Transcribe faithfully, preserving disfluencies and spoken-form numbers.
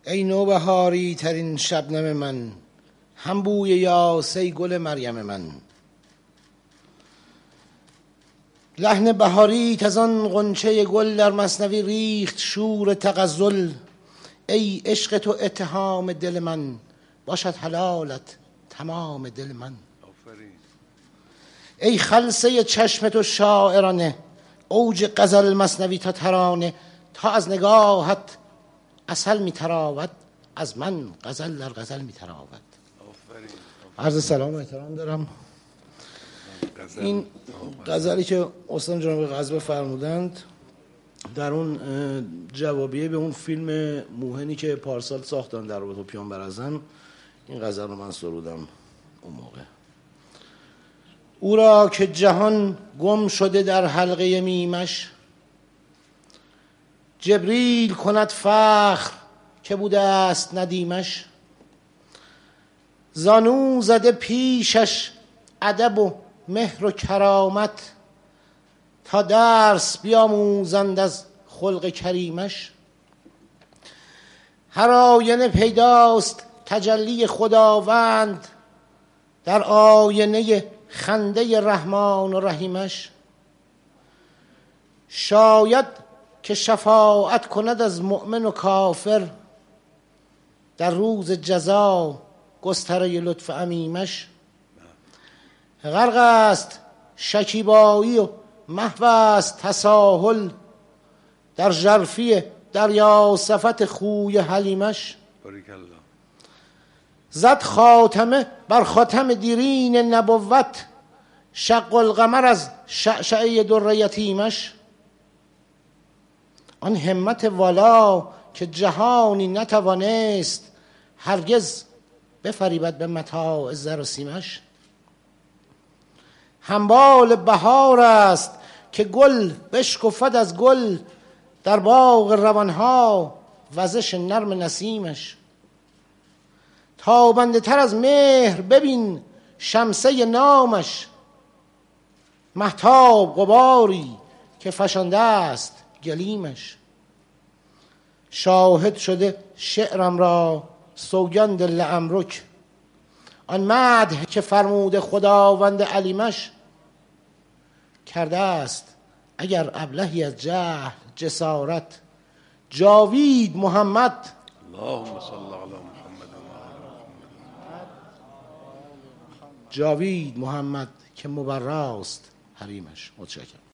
ای نوبهاری ترین شبنم من، هم بوی یاسه گل مریم من. لحن بهاریت از آن غنچه گل در مثنوی ریخت شور تغزل. ای عشق تو اتهام دل من، باشد حلالت تمام دل من. ای خلسه چشم تو شاعرانه، اوج غزل مثنوی تا ترانه. تا از نگاهت عسل می تراود، از من غزل در غزل می تراود. عرض سلام و احترام دارم. این غزلی که استاد جناب غزبه فرمودند در اون جوابیه به اون فیلم موهنی که پارسال ساختن در رابطه با پیامبر اعظم، این غزل رو من سرودم اون موقع. او را که جهان گم شده در حلقه میمش، جبریل کند فخر که بوده است ندیمش. زانو زده پیشش ادب و مهر و کرامت، تا درس بیاموزند از خلق کریمش. هر آینه پیداست تجلی خداوند، در آینه خنده رحمان و رحیمش. شاید که شفاعت کند از مؤمن و کافر، در روز جزا گستره لطف عمیمش. غرق است شکیبایی و محو است تساهل، در ژرفی دریا صفت خوی حلیمش. زد خاتمه بر خاتم دیرین نبوت، شق القمر از شعشعه در یتیمش. آن همت والا که جهانی نتوانست، هرگز بفریبد به متاع زر و سیمش. همبال بهار است که گل بشکفد از گل، در باغ روانها وزش نرم نسیمش. تابنده تر از مهر ببین شمسه نامش، مهتاب غباری که فشانده است گلیمش. شاهد شده شعرم را سوگند لعمرک، آن مدح که فرموده خداوند علیمش. کرده است اگر ابلهی از جهل جسارت، جاوید محمد اللهم صل علی محمد جاوید محمد که مبراست حریمش. متشکرم.